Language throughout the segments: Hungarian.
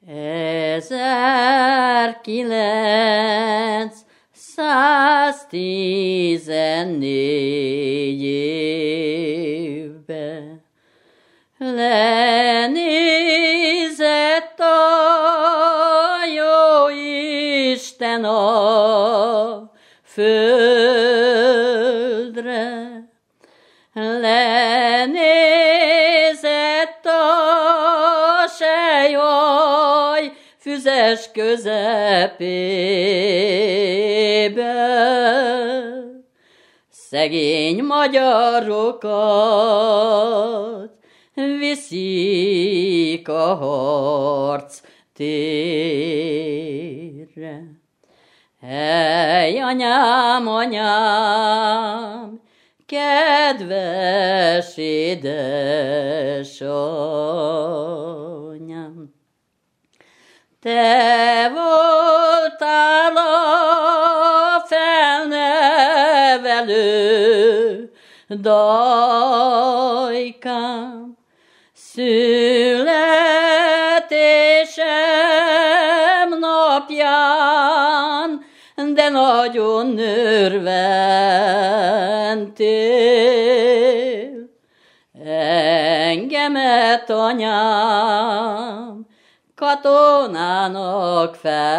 1914 évben lenézett a jó Isten a földre, lenézett a selyhaj füzes közepébe, szegény magyarokat viszik a harc térre. Hey, anyám, anyám, kedves édesanyám, te voltál a felnevelő dajkám, születésem napján, de nagyon örventél. Engemet, anyám, katonának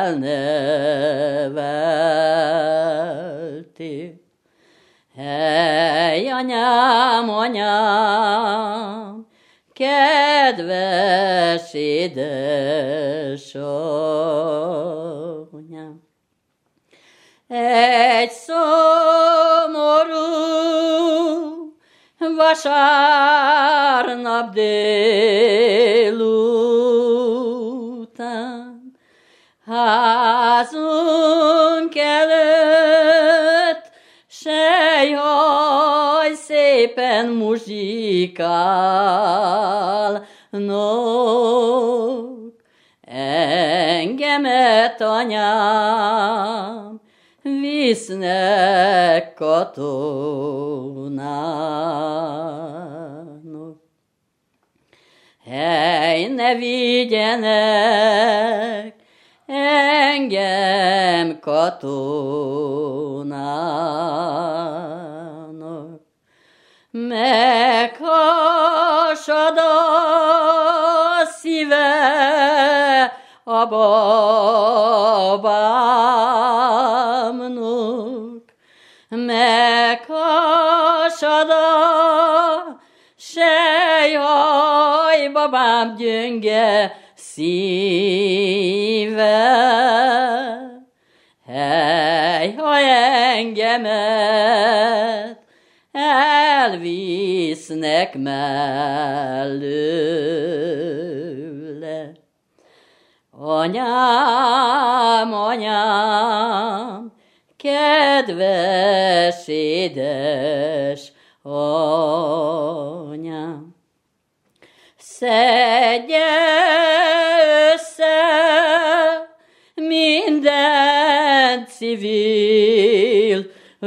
felneveltél. Hey, anyám, anyám, kedves édesanyám, egy szomorú vasárnap délután házunk előtt selyhaj szépen muzsikálnak. Engemet, anyám, visznek katonának. Hey, ne vigyenek engem katonának, meghasad a szíve a babámnak, meghasad a selyhaj babám gyönge szíve. Hey, ha engemet elvisznek mellőle, anyám, anyám, kedves édes anyám, szedje össze minden civil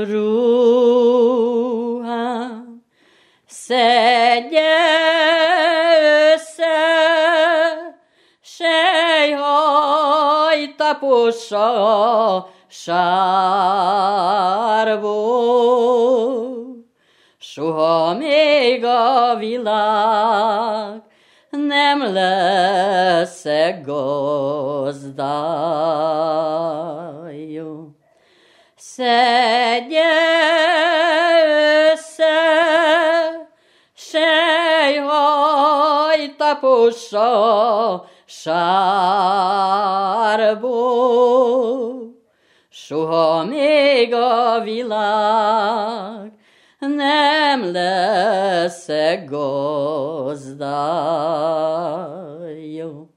ruhám, szedje össze selyhaj tapossa sárból. Soha még a világ nem leszek gazdája. Szedje össze selyhaj tapossa sárból. Soha még a világ nem leszek gazdája.